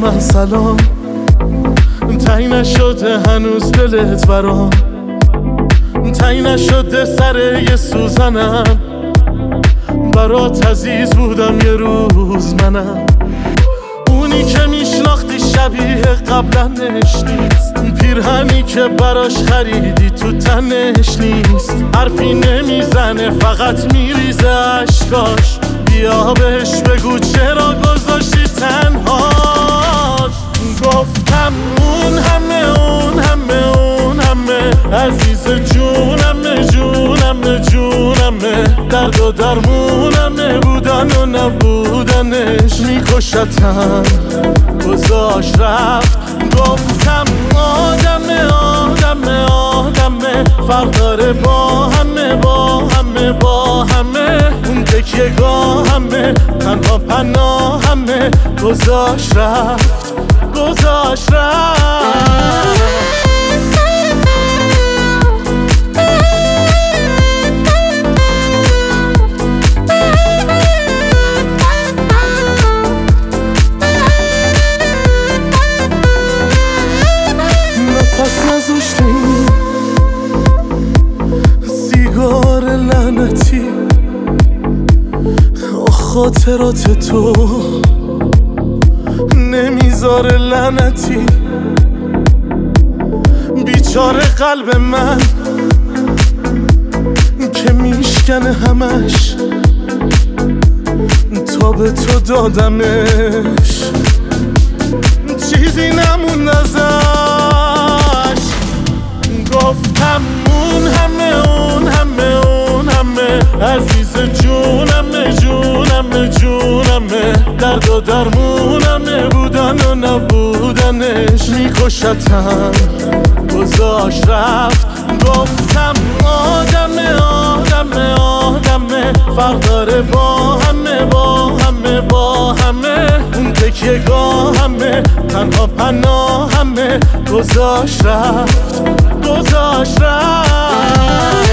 من سلام، تایی نشده هنوز دلت برام، تایی نشده سر یه سوزنم، برات عزیز بودم یه روز منم. اونی که میشناختی شبیه قبلنش نیست، پیرهنی که براش خریدی تو تنش نیست، حرفی نمیزنه فقط میریزه اشکاش، بیا بهش بگو چرا گذاشتی تنهاش. گفتم اون همه اون همه اون همه عزیز جونمه جونمه جونمه، درد و درمونمه بودن و نبودنش، میکشتم گذاشت رفت. گفتم آدمه آدمه آدمه، فرق داره با همه با همه با همه، اون تکیه گاه همه تنها پناه همه، گذاشت رفت گذاشت رفت. سیگار لعنتی خاطرات تو نمیذاره لعنتی، بیچاره قلب من که میشکنه همش، تا به تو دادمش چیزی نموند ازش. گفتم اون همه اون همه اون همه عزیز جونمه جونمه جونمه، درد و درمونمه بودن و نبودنش، میکشتم گذاشت رفت. گفتم آدمه آدمه آدمه، فرق داره با همه با همه با همه، اون تکیه گاه همه تنها پناه همه، گذاشت رفت گذاشت رفت.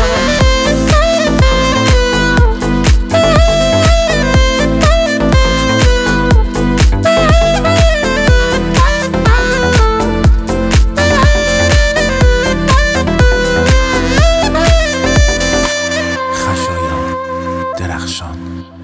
درخشان